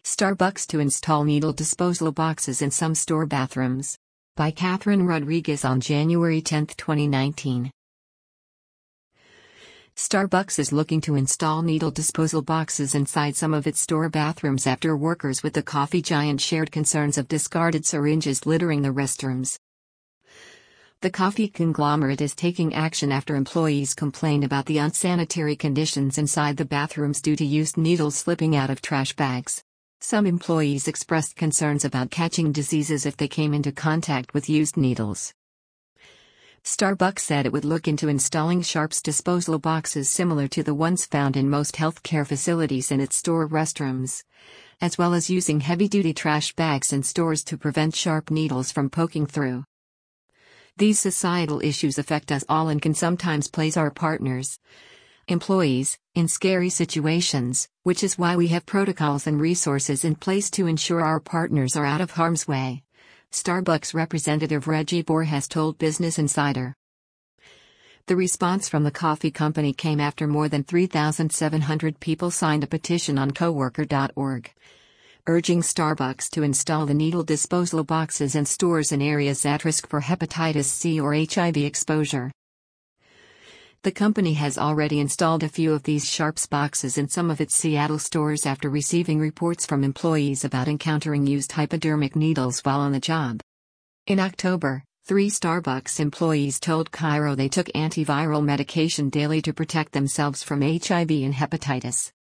Starbucks to install needle disposal boxes in some store bathrooms. By Catherine Rodriguez on January 10, 2019. Starbucks is looking to install needle disposal boxes inside some of its store bathrooms after workers with the coffee giant shared concerns of discarded syringes littering the restrooms. The coffee conglomerate is taking action after employees complained about the unsanitary conditions inside the bathrooms due to used needles slipping out of trash bags. Some employees expressed concerns about catching diseases if they came into contact with used needles. Starbucks said it would look into installing Sharps disposal boxes similar to the ones found in most healthcare facilities in its store restrooms, as well as using heavy-duty trash bags in stores to prevent sharp needles from poking through. These societal issues affect us all and can sometimes place our partners, employees, in scary situations, which is why we have protocols and resources in place to ensure our partners are out of harm's way, Starbucks representative Reggie Borges told Business Insider. The response from the coffee company came after more than 3,700 people signed a petition on coworker.org, urging Starbucks to install the needle disposal boxes in stores in areas at risk for hepatitis C or HIV exposure. The company has already installed a few of these Sharps boxes in some of its Seattle stores after receiving reports from employees about encountering used hypodermic needles while on the job. In October, 3 Starbucks employees told Cairo they took antiviral medication daily to protect themselves from HIV and hepatitis.